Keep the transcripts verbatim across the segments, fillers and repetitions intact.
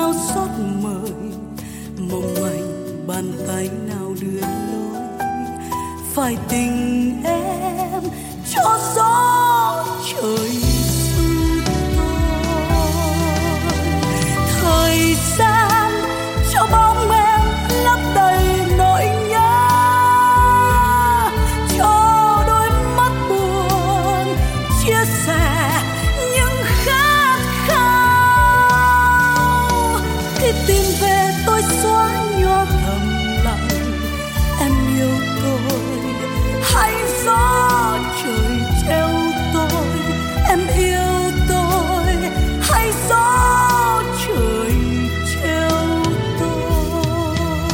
đau xót mời, mong manh bàn tay nào đưa lối, phải tình em cho gió trời xưa tôi. Thời gian cho bóng em lấp đầy nỗi nhớ, cho đôi mắt buồn chia sẻ những khát khao. Khi tìm về tôi xóa nhòa thầm lặng, em yêu tôi hay gió trời treo tôi, em yêu tôi hay gió trời treo tôi.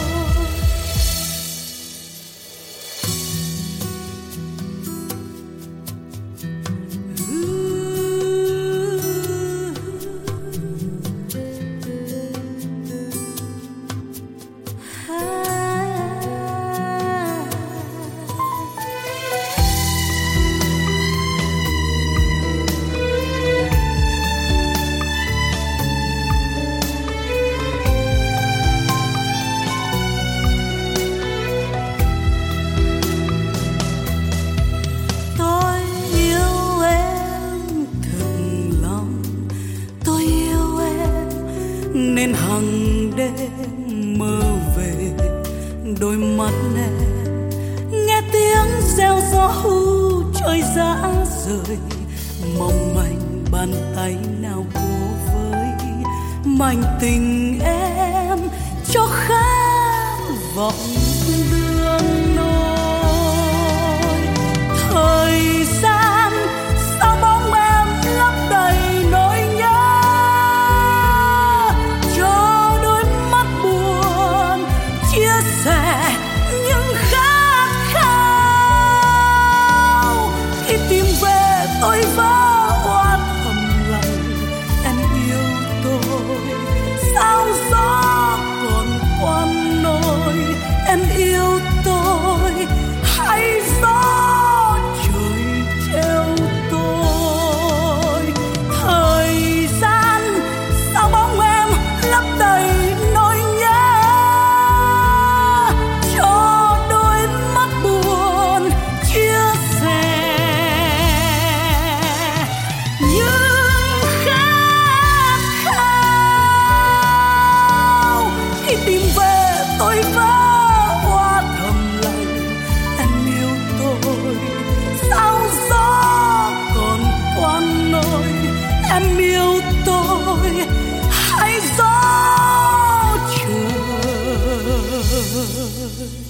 Tôi yêu em thật lòng, tôi yêu em nên hằng đêm mơ về đôi mắt em, nghe tiếng reo gió hú trời rã rời, mong manh bàn tay nào cố với mảnh tình em cho khát vọng đường nối. Thời gian sao bóng em lấp đầy nỗi nhớ, cho đôi mắt buồn chia sẻ những khát khao. Khi tìm về tôi vỡ hoa thầm lặng, em yêu tôi sao gió còn quan nỗi, em yêu tôi hay gió trời treo tôi. Thời gian sao bóng em lấp đầy nỗi nhớ, cho đôi mắt buồn chia sẻ những khát khao. Khi tìm về tôi vỡ hoa thầm lặng, em yêu tôi sao gió còn quan nỗi, em yêu tôi hay gió trời